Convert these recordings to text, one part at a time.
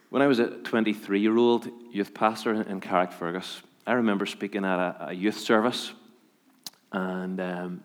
When I was a 23-year-old youth pastor in Carrickfergus, I remember speaking at a youth service, and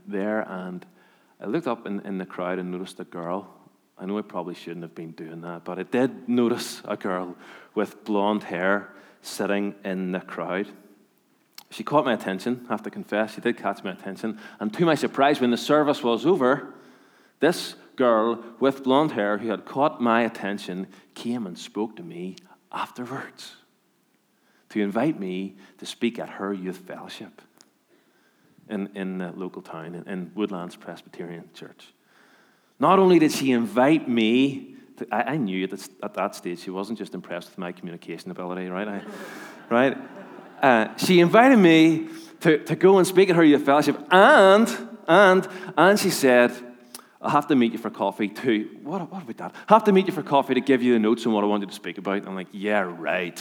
I looked up in the crowd and noticed a girl. I know I probably shouldn't have been doing that, but I did notice a girl with blonde hair sitting in the crowd. She caught my attention, I have to confess. She did catch my attention. And to my surprise, when the service was over, this girl with blonde hair who had caught my attention came and spoke to me afterwards to invite me to speak at her youth fellowship in the local town, in Woodlands Presbyterian Church. Not only did she invite me, I knew at that stage she wasn't just impressed with my communication ability, right? She invited me to go and speak at her youth fellowship, and she said, I'll have to meet you for coffee too. What about that? I'll have to meet you for coffee to give you the notes on what I wanted to speak about. I'm like, yeah, right.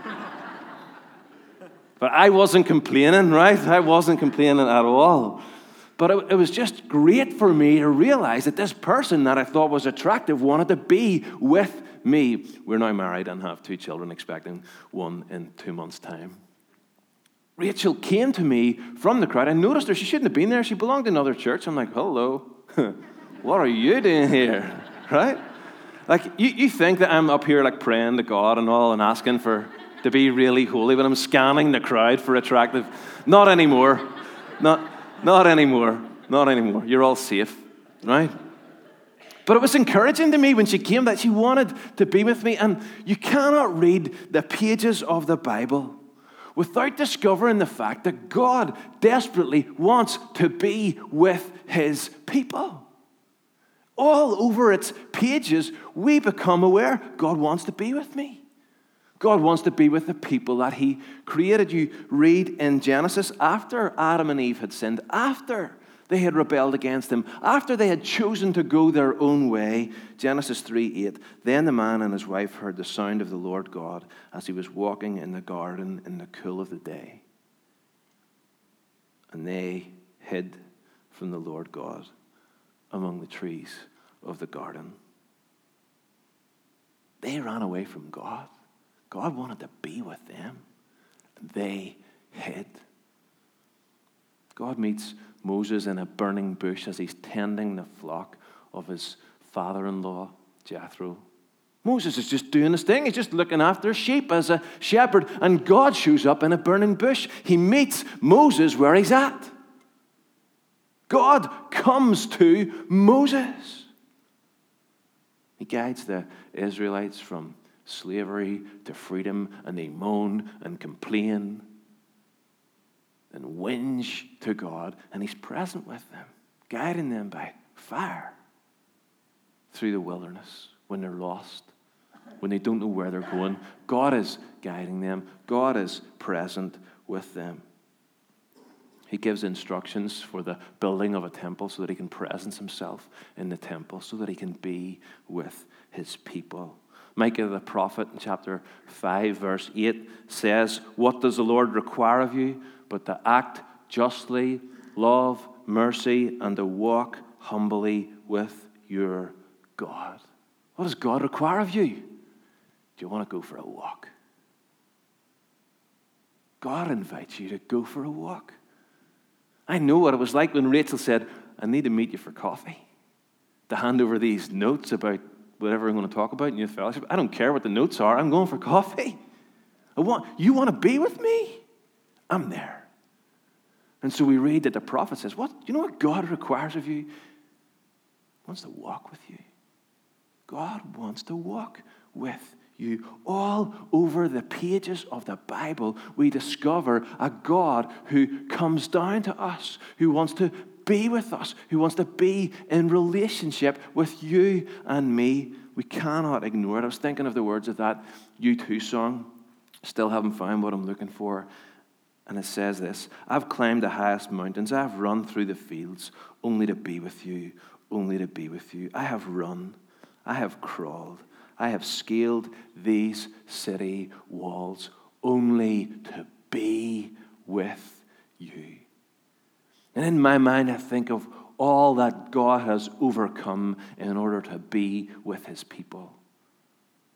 But I wasn't complaining, right? I wasn't complaining at all. But it was just great for me to realize that this person that I thought was attractive wanted to be with me. We're now married and have 2 children, expecting one in 2 months' time. Rachel came to me from the crowd. I noticed her. She shouldn't have been there. She belonged to another church. I'm like, hello. What are you doing here? Right? Like, you think that I'm up here like praying to God and all and asking to be really holy, but I'm scanning the crowd for attractive. Not anymore. Not anymore. Not anymore. You're all safe, right? But it was encouraging to me when she came that she wanted to be with me. And you cannot read the pages of the Bible without discovering the fact that God desperately wants to be with his people. All over its pages, we become aware God wants to be with me. God wants to be with the people that he created. You read in Genesis, after Adam and Eve had sinned, after they had rebelled against him, after they had chosen to go their own way, Genesis 3:8, then the man and his wife heard the sound of the Lord God as he was walking in the garden in the cool of the day. And they hid from the Lord God among the trees of the garden. They ran away from God. God wanted to be with them. They hid. God meets Moses in a burning bush as he's tending the flock of his father-in-law, Jethro. Moses is just doing his thing. He's just looking after sheep as a shepherd. And God shows up in a burning bush. He meets Moses where he's at. God comes to Moses. He guides the Israelites from slavery to freedom, and they moan and complain and whinge to God, and he's present with them, guiding them by fire through the wilderness when they're lost, when they don't know where they're going. God is guiding them. God is present with them. He gives instructions for the building of a temple so that he can presence himself in the temple, so that he can be with his people. Micah the prophet in chapter 5, verse 8 says, "What does the Lord require of you but to act justly, love mercy, and to walk humbly with your God?" What does God require of you? Do you want to go for a walk? God invites you to go for a walk. I know what it was like when Rachel said, I need to meet you for coffee, to hand over these notes about whatever I'm going to talk about in youth fellowship. I don't care what the notes are. I'm going for coffee. You want to be with me? I'm there. And so we read that the prophet says, you know what God requires of you? He wants to walk with you. God wants to walk with you. All over the pages of the Bible, we discover a God who comes down to us, who wants to be with us, who wants to be in relationship with you and me. We cannot ignore it. I was thinking of the words of that U2 song. Still haven't found what I'm looking for. And it says this: I've climbed the highest mountains. I've run through the fields only to be with you, only to be with you. I have run. I have crawled. I have scaled these city walls only to be with you. And in my mind, I think of all that God has overcome in order to be with his people.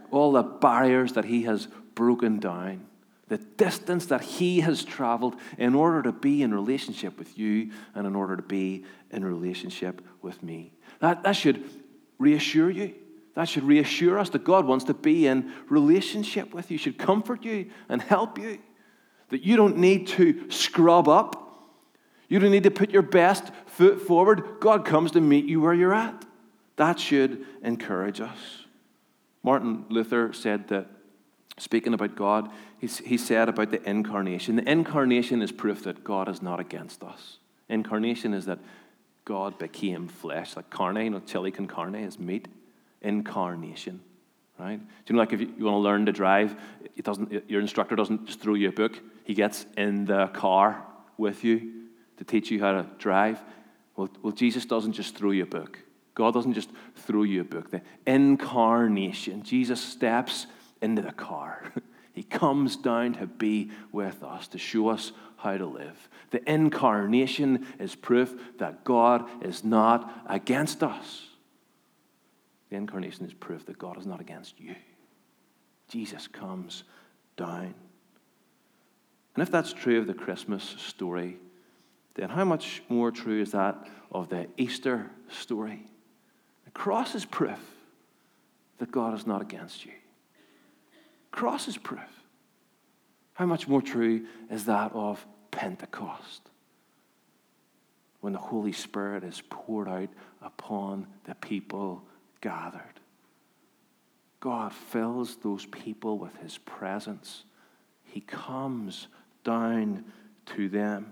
all the barriers that he has broken down, the distance that he has traveled in order to be in relationship with you and in order to be in relationship with me. That should reassure you. That should reassure us that God wants to be in relationship with you, should comfort you and help you, that you don't need to scrub up. You don't need to put your best foot forward. God comes to meet you where you're at. That should encourage us. Martin Luther said that, speaking about God, he said about the incarnation. The incarnation is proof that God is not against us. Incarnation is that God became flesh, like carne, chili con carne is meat. Incarnation, right? Do you know, like if you want to learn to drive, your instructor doesn't just throw you a book. He gets in the car with you to teach you how to drive. Well, Jesus doesn't just throw you a book. God doesn't just throw you a book. The incarnation, Jesus steps into the car. He comes down to be with us, to show us how to live. The incarnation is proof that God is not against us. The incarnation is proof that God is not against you. Jesus comes down. And if that's true of the Christmas story, then how much more true is that of the Easter story? The cross is proof that God is not against you. Cross is proof. How much more true is that of Pentecost, when the Holy Spirit is poured out upon the people gathered. God fills those people with his presence. He comes down to them.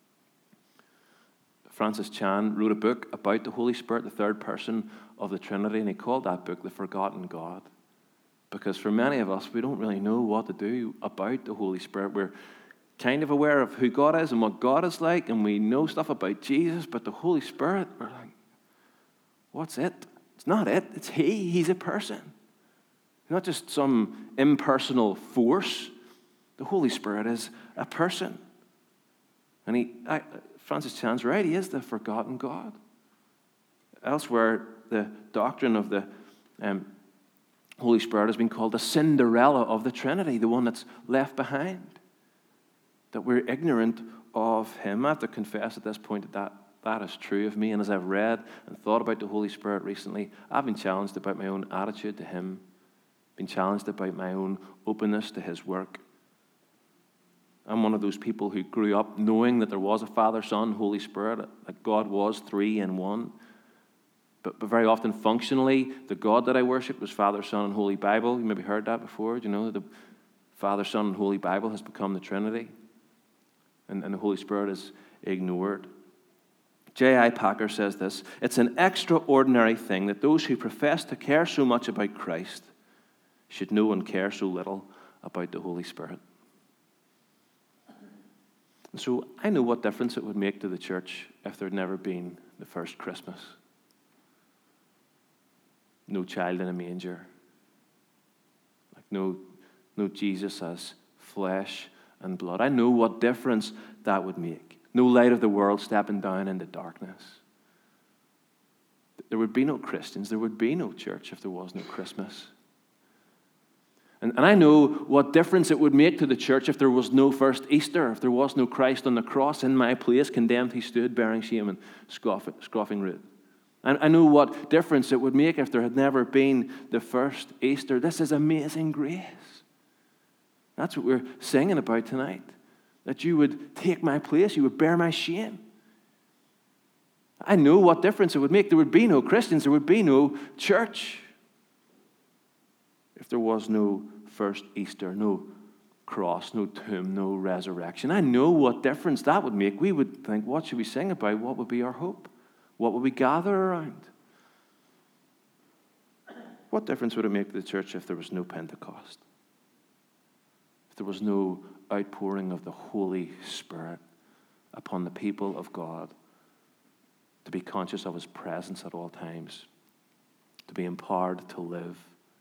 Francis Chan wrote a book about the Holy Spirit, the third person of the Trinity, and he called that book The Forgotten God. Because for many of us, we don't really know what to do about the Holy Spirit. We're kind of aware of who God is and what God is like, and we know stuff about Jesus, but the Holy Spirit, we're like, what's it? It's not it. It's he. He's a person. Not just some impersonal force. The Holy Spirit is a person. And Francis Chan's right. He is the forgotten God. Elsewhere, the doctrine of the Holy Spirit has been called the Cinderella of the Trinity, the one that's left behind. That we're ignorant of him. I have to confess at this point that is true of me. And as I've read and thought about the Holy Spirit recently, I've been challenged about my own attitude to him, been challenged about my own openness to his work. I'm one of those people who grew up knowing that there was a Father, Son, Holy Spirit, that God was three in one. But very often, functionally, the God that I worshiped was Father, Son, and Holy Bible. You maybe heard that before. Do you know that the Father, Son, and Holy Bible has become the Trinity? And the Holy Spirit is ignored. J.I. Packer says this: it's an extraordinary thing that those who profess to care so much about Christ should know and care so little about the Holy Spirit. And so I know what difference it would make to the church if there had never been the first Christmas. No child in a manger. Like no Jesus as flesh and blood. I know what difference that would make. No light of the world stepping down into darkness. There would be no Christians. There would be no church if there was no Christmas. And I know what difference it would make to the church if there was no first Easter, if there was no Christ on the cross. In my place, condemned he stood, bearing shame and scoffing rude. And I know what difference it would make if there had never been the first Easter. This is amazing grace. That's what we're singing about tonight. That you would take my place, you would bear my shame. I know what difference it would make. There would be no Christians, there would be no church if there was no first Easter, no cross, no tomb, no resurrection. I know what difference that would make. We would think, what should we sing about? What would be our hope? What would we gather around? What difference would it make to the church if there was no Pentecost? If there was no outpouring of the Holy Spirit upon the people of God, to be conscious of his presence at all times, to be empowered to live?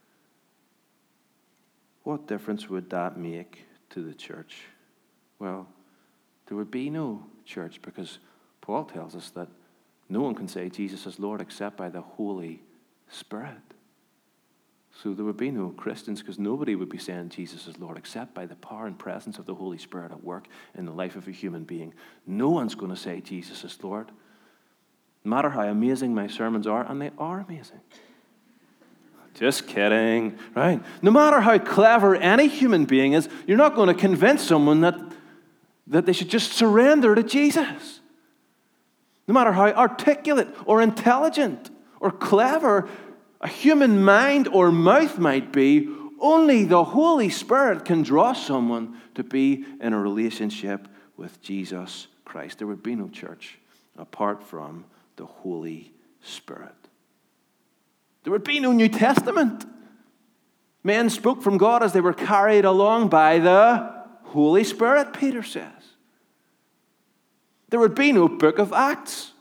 What difference would that make to the church? Well, there would be no church, because Paul tells us that no one can say Jesus is Lord except by the Holy Spirit. So there would be no Christians because nobody would be saying Jesus is Lord except by the power and presence of the Holy Spirit at work in the life of a human being. No one's going to say Jesus is Lord. No matter how amazing my sermons are, and they are amazing. Just kidding, right? No matter how clever any human being is, you're not going to convince someone that they should just surrender to Jesus. No matter how articulate or intelligent or clever a human mind or mouth might be, only the Holy Spirit can draw someone to be in a relationship with Jesus Christ. There would be no church apart from the Holy Spirit. There would be no New Testament. Men spoke from God as they were carried along by the Holy Spirit, Peter says. There would be no book of Acts.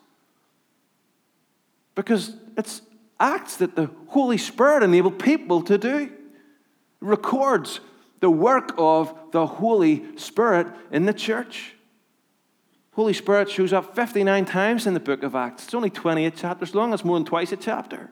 Because it's Acts that the Holy Spirit enabled people to do. It records the work of the Holy Spirit in the church. Holy Spirit shows up 59 times in the book of Acts. It's only 28 chapters long. It's more than twice a chapter.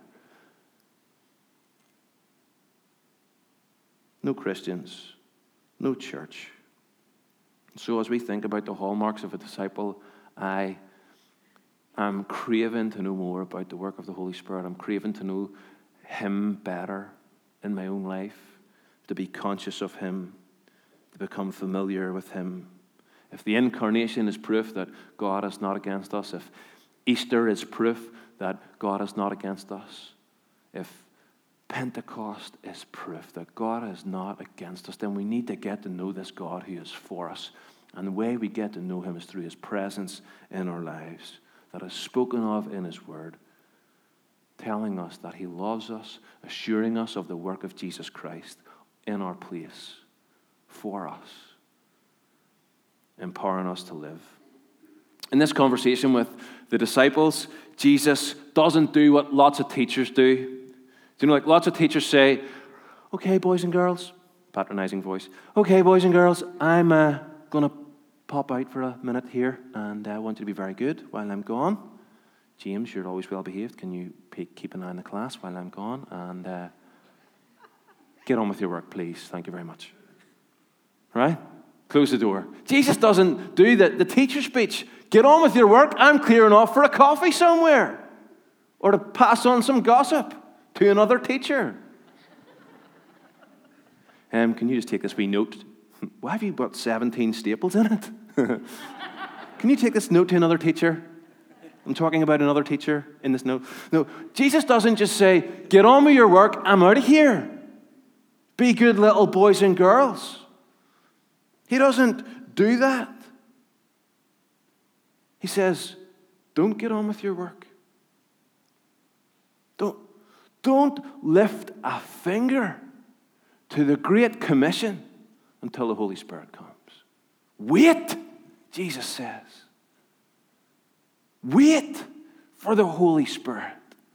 No Christians, no church. So as we think about the hallmarks of a disciple, I'm craving to know more about the work of the Holy Spirit. I'm craving to know Him better in my own life, to be conscious of Him, to become familiar with Him. If the incarnation is proof that God is not against us, if Easter is proof that God is not against us, if Pentecost is proof that God is not against us, then we need to get to know this God who is for us. And the way we get to know Him is through His presence in our lives, that is spoken of in His Word, telling us that He loves us, assuring us of the work of Jesus Christ in our place, for us, empowering us to live. In this conversation with the disciples, Jesus doesn't do what lots of teachers do. Do you know, like lots of teachers say, okay, boys and girls, patronizing voice, okay, boys and girls, I'm going to pop out for a minute here, and I want you to be very good while I'm gone. James, you're always well behaved. Can you keep an eye on the class while I'm gone? And get on with your work, please. Thank you very much. Right? Close the door. Jesus doesn't do the teacher speech. Get on with your work. I'm clearing off for a coffee somewhere. Or to pass on some gossip to another teacher. Can you just take this wee note? Why have you got 17 staples in it? Can you take this note to another teacher? I'm talking about another teacher in this note. No, Jesus doesn't just say, get on with your work, I'm out of here. Be good little boys and girls. He doesn't do that. He says, don't get on with your work. Don't lift a finger to the Great Commission until the Holy Spirit comes. Wait, Jesus says. Wait for the Holy Spirit.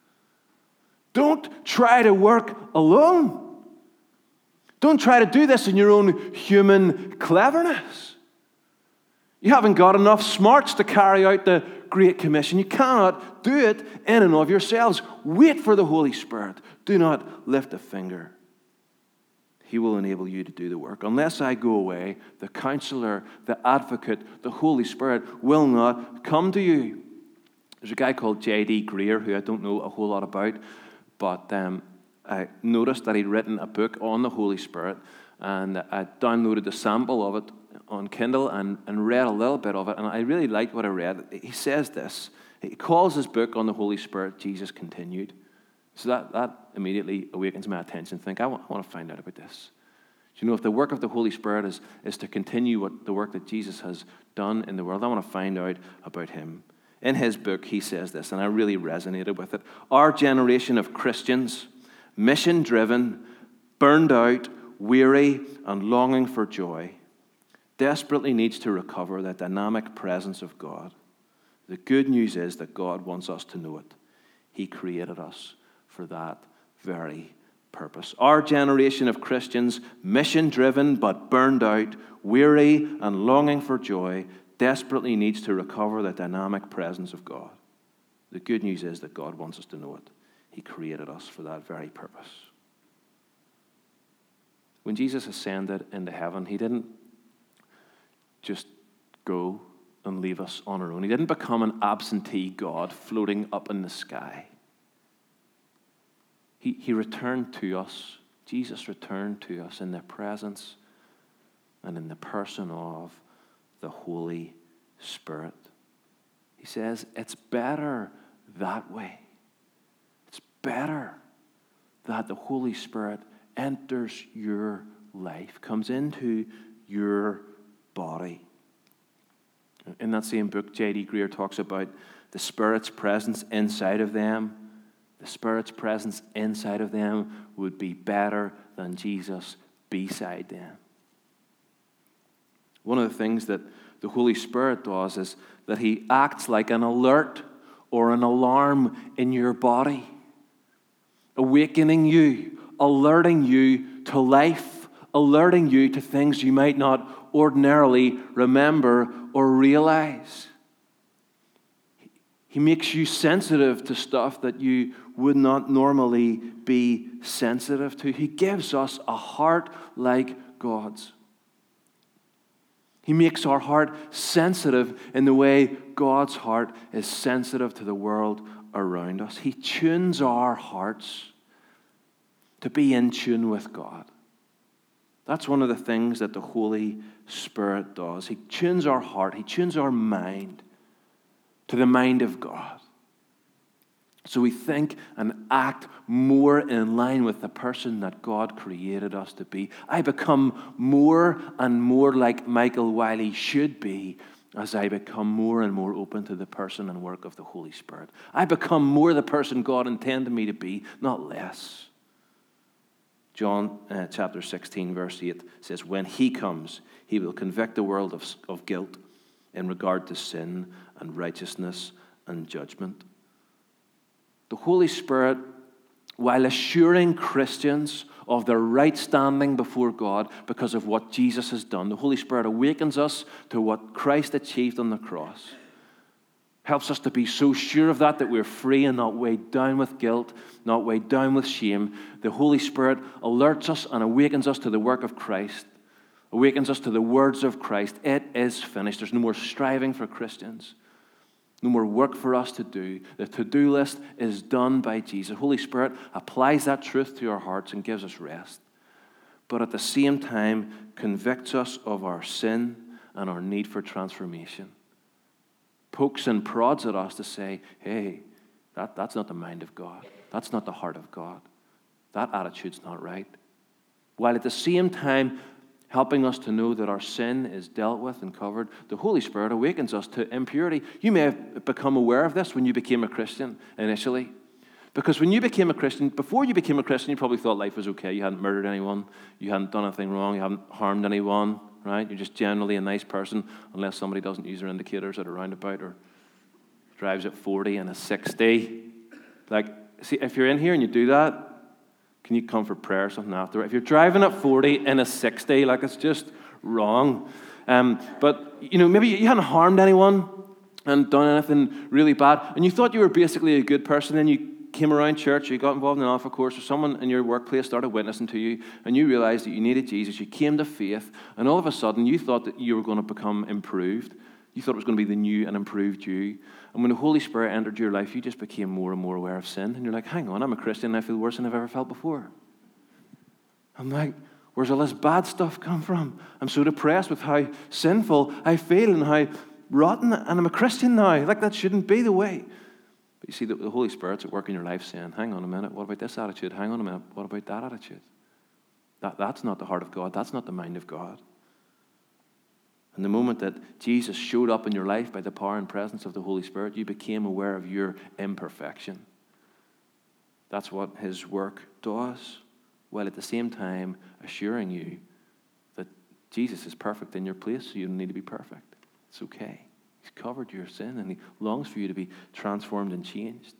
Don't try to work alone. Don't try to do this in your own human cleverness. You haven't got enough smarts to carry out the Great Commission. You cannot do it in and of yourselves. Wait for the Holy Spirit. Do not lift a finger. He will enable you to do the work. Unless I go away, the Counselor, the Advocate, the Holy Spirit will not come to you. There's a guy called J.D. Greer, who I don't know a whole lot about, but I noticed that he'd written a book on the Holy Spirit, and I downloaded a sample of it on Kindle and read a little bit of it, and I really liked what I read. He says this. He calls his book on the Holy Spirit, Jesus Continued. So that immediately awakens my attention. I want to find out about this. Do you know, if the work of the Holy Spirit is to continue the work that Jesus has done in the world, I want to find out about Him. In his book, he says this, and I really resonated with it. Our generation of Christians, mission-driven, burned out, weary, and longing for joy, desperately needs to recover that dynamic presence of God. The good news is that God wants us to know it. He created us for that very purpose. Our generation of Christians, mission-driven but burned out, weary, and longing for joy, desperately needs to recover the dynamic presence of God. The good news is that God wants us to know it. He created us for that very purpose. When Jesus ascended into heaven, he didn't just go and leave us on our own. He didn't become an absentee God floating up in the sky. He returned to us. Jesus returned to us in the presence and in the person of the Holy Spirit. He says it's better that way. It's better that the Holy Spirit enters your life, comes into your body. In that same book, J.D. Greer talks about the Spirit's presence inside of them. The Spirit's presence inside of them would be better than Jesus beside them. One of the things that the Holy Spirit does is that he acts like an alert or an alarm in your body, awakening you, alerting you to life, alerting you to things you might not ordinarily remember or realize. He makes you sensitive to stuff that you would not normally be sensitive to. He gives us a heart like God's. He makes our heart sensitive in the way God's heart is sensitive to the world around us. He tunes our hearts to be in tune with God. That's one of the things that the Holy Spirit does. He tunes our heart, he tunes our mind to the mind of God. So we think and act more in line with the person that God created us to be. I become more and more like Michael Wiley should be as I become more and more open to the person and work of the Holy Spirit. I become more the person God intended me to be, not less. John chapter 16, verse 8 says, when he comes, he will convict the world of guilt in regard to sin and righteousness and judgment. The Holy Spirit, while assuring Christians of their right standing before God because of what Jesus has done, the Holy Spirit awakens us to what Christ achieved on the cross. Helps us to be so sure of that we're free and not weighed down with guilt, not weighed down with shame. The Holy Spirit alerts us and awakens us to the work of Christ, awakens us to the words of Christ. It is finished. There's no more striving for Christians. No more work for us to do. The to-do list is done by Jesus. The Holy Spirit applies that truth to our hearts and gives us rest. But at the same time, convicts us of our sin and our need for transformation. Pokes and prods at us to say, hey, that's not the mind of God. That's not the heart of God. That attitude's not right. While at the same time helping us to know that our sin is dealt with and covered, the Holy Spirit awakens us to impurity. You may have become aware of this when you became a Christian initially. Because when you became a Christian, before you became a Christian, you probably thought life was okay. You hadn't murdered anyone. You hadn't done anything wrong. You hadn't harmed anyone, right? You're just generally a nice person unless somebody doesn't use their indicators at a roundabout or drives at 40 and a 60. Like, see, if you're in here and you do that, can you come for prayer or something after? If you're driving at 40 in a 60, like, it's just wrong. But, you know, maybe you hadn't harmed anyone and done anything really bad, and you thought you were basically a good person, and you came around church, you got involved in an alpha course, or someone in your workplace started witnessing to you, and you realized that you needed Jesus, you came to faith, and all of a sudden you thought that you were going to become improved. You thought it was going to be the new and improved you. And when the Holy Spirit entered your life, you just became more and more aware of sin. And you're like, hang on, I'm a Christian and I feel worse than I've ever felt before. I'm like, where's all this bad stuff come from? I'm so depressed with how sinful I feel and how rotten, and I'm a Christian now. Like, that shouldn't be the way. But you see, the Holy Spirit's at work in your life saying, hang on a minute, what about this attitude? Hang on a minute, what about that attitude? That's not the heart of God. That's not the mind of God. And the moment that Jesus showed up in your life by the power and presence of the Holy Spirit, you became aware of your imperfection. That's what his work does, while at the same time assuring you that Jesus is perfect in your place, so you don't need to be perfect. It's okay. He's covered your sin, and he longs for you to be transformed and changed.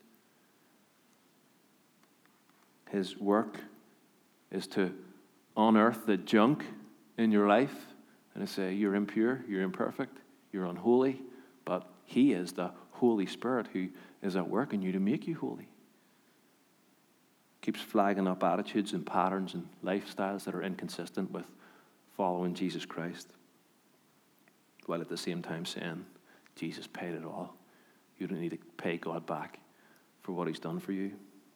His work is to unearth the junk in your life and to say, you're impure, you're imperfect, you're unholy, but he is the Holy Spirit who is at work in you to make you holy. keeps flagging up attitudes and patterns and lifestyles that are inconsistent with following Jesus Christ, while at the same time saying, Jesus paid it all. You don't need to pay God back for what he's done for you.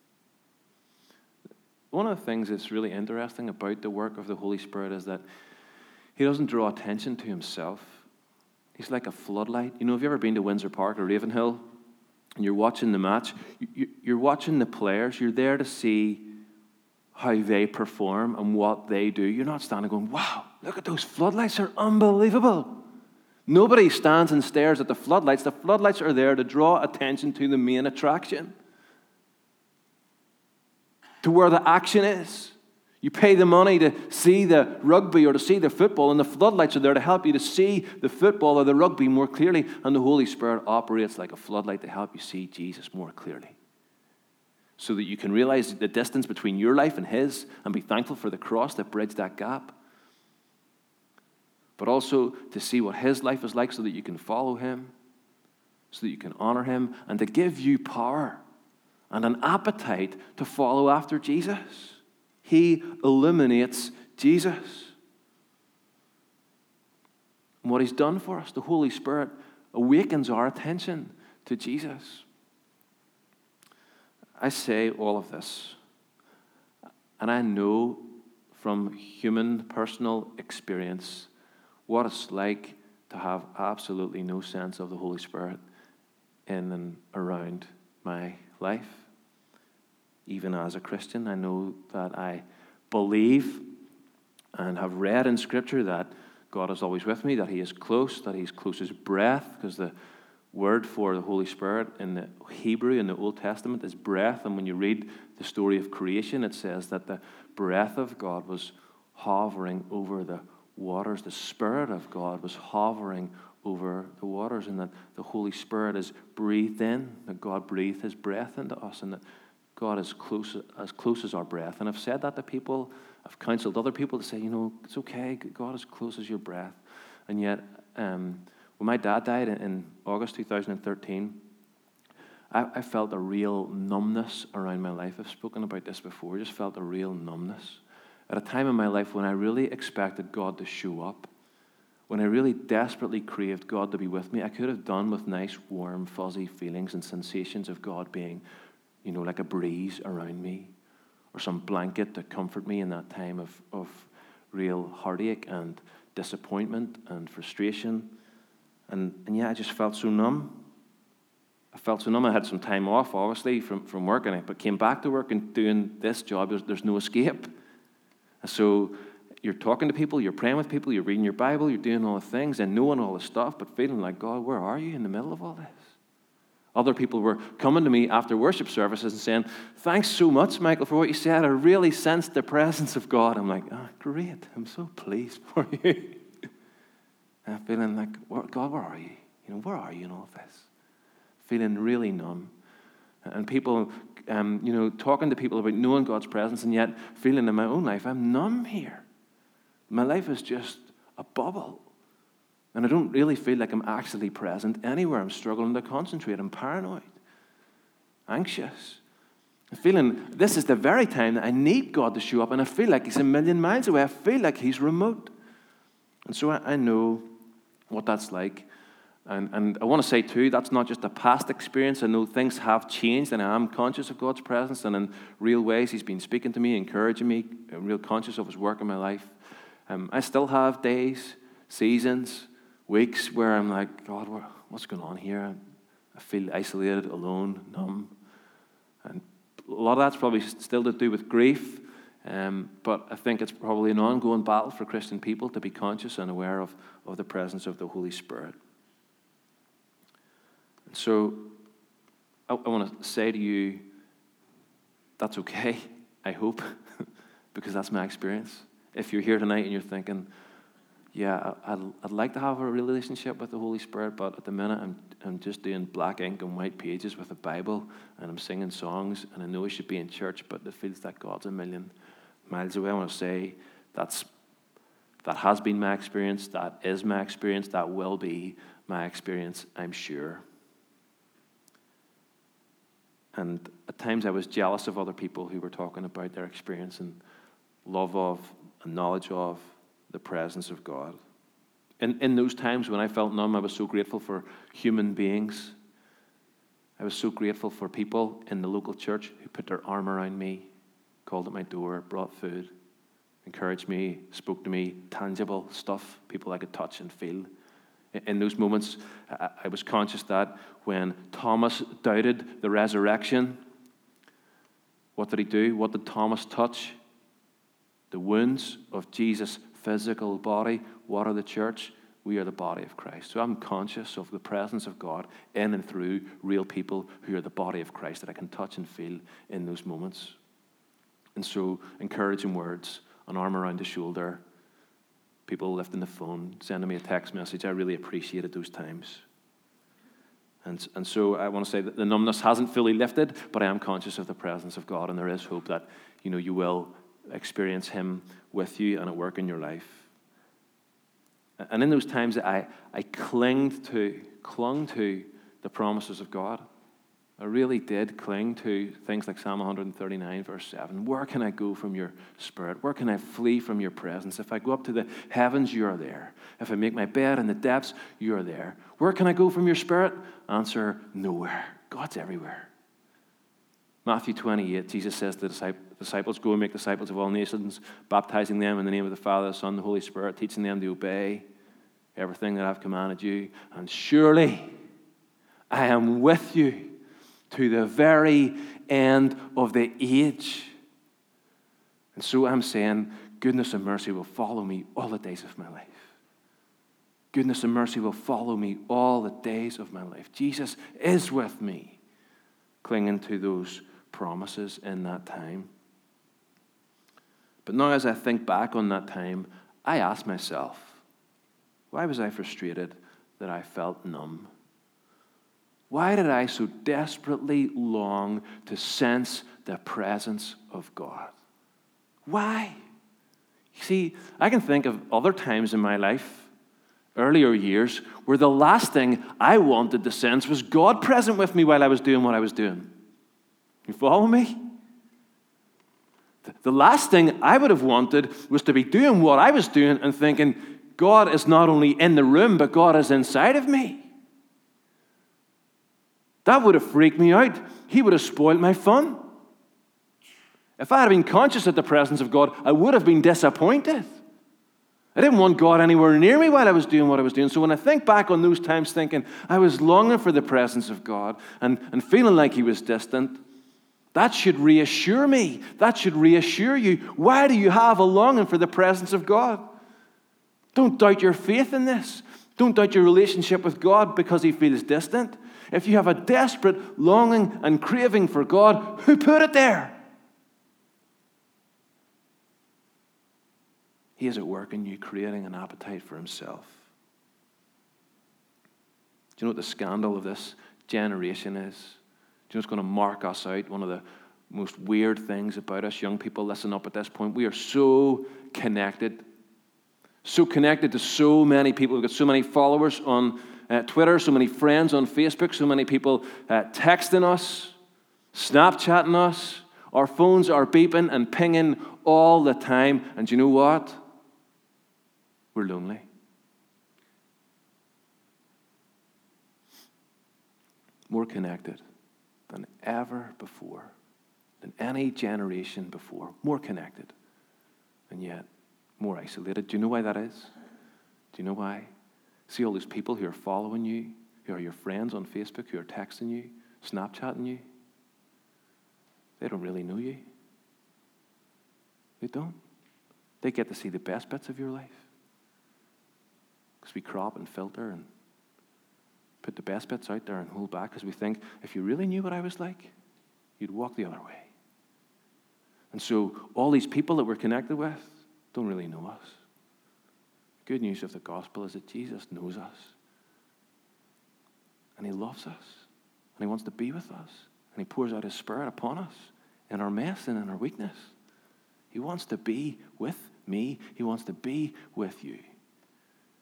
One of the things that's really interesting about the work of the Holy Spirit is that he doesn't draw attention to himself. He's like a floodlight. You know, have you ever been to Windsor Park or Ravenhill and you're watching the match? You're watching the players. You're there to see how they perform and what they do. You're not standing going, wow, look at those floodlights. They're unbelievable. Nobody stands and stares at the floodlights. The floodlights are there to draw attention to the main attraction, to where the action is. You pay the money to see the rugby or to see the football, and the floodlights are there to help you to see the football or the rugby more clearly, and the Holy Spirit operates like a floodlight to help you see Jesus more clearly, so that you can realize the distance between your life and his and be thankful for the cross that bridged that gap, but also to see what his life is like so that you can follow him, so that you can honor him, and to give you power and an appetite to follow after Jesus. He illuminates Jesus. And what he's done for us, the Holy Spirit awakens our attention to Jesus. I say all of this, and I know from human personal experience what it's like to have absolutely no sense of the Holy Spirit in and around my life. Even as a Christian, I know that I believe and have read in Scripture that God is always with me, that he is close, that he's close as breath, because the word for the Holy Spirit in the Hebrew in the Old Testament is breath. And when you read the story of creation, it says that the breath of God was hovering over the waters. The Spirit of God was hovering over the waters, and that the Holy Spirit is breathed in, that God breathed his breath into us, and that God is close as our breath. And I've said that to people. I've counseled other people to say, you know, it's okay. God is close as your breath. And yet, when my dad died in August 2013, I felt a real numbness around my life. I've spoken about this before. I just felt a real numbness. At a time in my life when I really expected God to show up, when I really desperately craved God to be with me, I could have done with nice, warm, fuzzy feelings and sensations of God being, you know, like a breeze around me, or some blanket to comfort me in that time of real heartache and disappointment and frustration. And yeah, I just felt so numb. I felt so numb. I had some time off, obviously, from work, but came back to work and doing this job. There's no escape. And so you're talking to people, you're praying with people, you're reading your Bible, you're doing all the things and knowing all the stuff, but feeling like, God, where are you in the middle of all this? Other people were coming to me after worship services and saying, thanks so much, Michael, for what you said. I really sensed the presence of God. I'm like, great. I'm so pleased for you. I'm feeling like, God, where are you? You know, where are you in all of this? Feeling really numb. And people, talking to people about knowing God's presence, and yet feeling in my own life, I'm numb here. My life is just a bubble. And I don't really feel like I'm actually present anywhere. I'm struggling to concentrate. I'm paranoid, anxious. I'm feeling this is the very time that I need God to show up, and I feel like he's a million miles away. I feel like he's remote. And so I know what that's like. And I want to say, too, that's not just a past experience. I know things have changed, and I am conscious of God's presence, and in real ways he's been speaking to me, encouraging me. I'm real conscious of his work in my life. I still have days, seasons, weeks where I'm like, God, what's going on here? I feel isolated, alone, numb. And a lot of that's probably still to do with grief, but I think it's probably an ongoing battle for Christian people to be conscious and aware of the presence of the Holy Spirit. And so I want to say to you, that's okay, I hope, because that's my experience. If you're here tonight and you're thinking, yeah, I'd like to have a relationship with the Holy Spirit, but at the minute I'm just doing black ink and white pages with a Bible, and I'm singing songs, and I know I should be in church, but it feels like God's a million miles away. I want to say that has been my experience, that is my experience, that will be my experience, I'm sure. And at times I was jealous of other people who were talking about their experience and love of and knowledge of the presence of God. In those times when I felt numb, I was so grateful for human beings. I was so grateful for people in the local church who put their arm around me, called at my door, brought food, encouraged me, spoke to me, tangible stuff, people I could touch and feel. In those moments, I was conscious that when Thomas doubted the resurrection, what did he do? What did Thomas touch? The wounds of Jesus' physical body. What are the church? We are the body of Christ. So I'm conscious of the presence of God in and through real people who are the body of Christ that I can touch and feel in those moments. And so encouraging words, an arm around the shoulder, people lifting the phone, sending me a text message. I really appreciated those times. And so I want to say that the numbness hasn't fully lifted, but I am conscious of the presence of God, and there is hope that you will experience Him with you and at work in your life. And in those times, I clung to the promises of God. I really did cling to things like Psalm 139, verse 7. Where can I go from your spirit? Where can I flee from your presence? If I go up to the heavens, you are there. If I make my bed in the depths, you are there. Where can I go from your spirit? Answer, nowhere. God's everywhere. Matthew 28, Jesus says to the disciples, go and make disciples of all nations, baptizing them in the name of the Father, the Son, and the Holy Spirit, teaching them to obey everything that I've commanded you. And surely I am with you to the very end of the age. And so I'm saying, goodness and mercy will follow me all the days of my life. Goodness and mercy will follow me all the days of my life. Jesus is with me, clinging to those promises in that time. But now as I think back on that time, I ask myself, why was I frustrated that I felt numb? Why did I so desperately long to sense the presence of God? Why? You see, I can think of other times in my life, earlier years, where the last thing I wanted to sense was God present with me while I was doing what I was doing. You follow me? The last thing I would have wanted was to be doing what I was doing and thinking, God is not only in the room, but God is inside of me. That would have freaked me out. He would have spoiled my fun. If I had been conscious of the presence of God, I would have been disappointed. I didn't want God anywhere near me while I was doing what I was doing. So when I think back on those times thinking I was longing for the presence of God and feeling like He was distant, that should reassure me. That should reassure you. Why do you have a longing for the presence of God? Don't doubt your faith in this. Don't doubt your relationship with God because He feels distant. If you have a desperate longing and craving for God, who put it there? He is at work in you, creating an appetite for Himself. Do you know what the scandal of this generation is? Do you know what's going to mark us out? One of the most weird things about us, young people, listen up at this point. We are so connected to so many people. We've got so many followers on Twitter, so many friends on Facebook, so many people texting us, Snapchatting us. Our phones are beeping and pinging all the time. And you know what? We're lonely. More connected than ever before, than any generation before. More connected, and yet more isolated. Do you know why that is? Do you know why? See all those people who are following you, who are your friends on Facebook, who are texting you, Snapchatting you. They don't really know you. They don't. They get to see the best bits of your life. Because we crop and filter and put the best bits out there and hold back because we think, if you really knew what I was like, you'd walk the other way. And so all these people that we're connected with don't really know us. Good news of the gospel is that Jesus knows us. And He loves us. And He wants to be with us. And He pours out His Spirit upon us in our mess and in our weakness. He wants to be with me. He wants to be with you.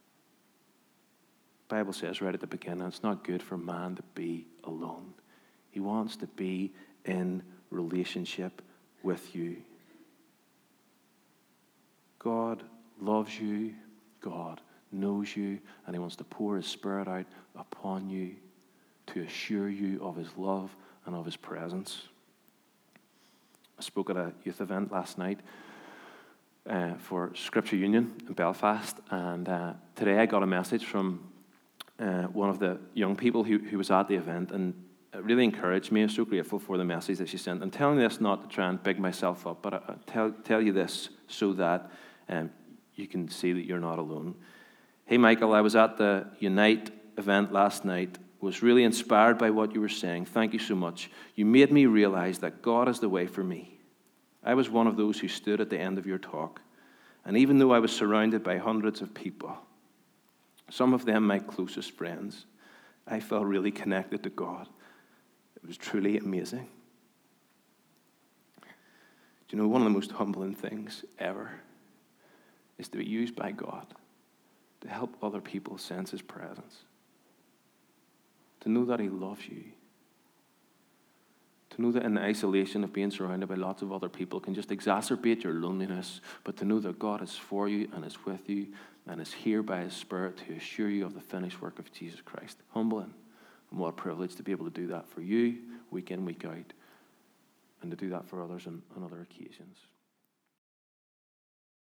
The Bible says right at the beginning, it's not good for man to be alone. He wants to be in relationship with you. God loves you. God knows you. And he wants to pour his Spirit out upon you to assure you of his love and of his presence. I spoke at a youth event last night for Scripture Union in Belfast, and today I got a message from one of the young people who was at the event, and it really encouraged me. I'm so grateful for the message that she sent. I'm telling you this not to try and big myself up, but I tell you this so that you can see that you're not alone. Hey, Michael, I was at the Unite event last night. Was really inspired by what you were saying. Thank you so much. You made me realize that God is the way for me. I was one of those who stood at the end of your talk. And even though I was surrounded by hundreds of people, some of them my closest friends, I felt really connected to God. It was truly amazing. Do you know, one of the most humbling things ever is to be used by God to help other people sense his presence. To know that he loves you. To know that in the isolation of being surrounded by lots of other people can just exacerbate your loneliness, but to know that God is for you and is with you and is here by his Spirit to assure you of the finished work of Jesus Christ. Humbling. And what a privilege to be able to do that for you week in, week out, and to do that for others on other occasions.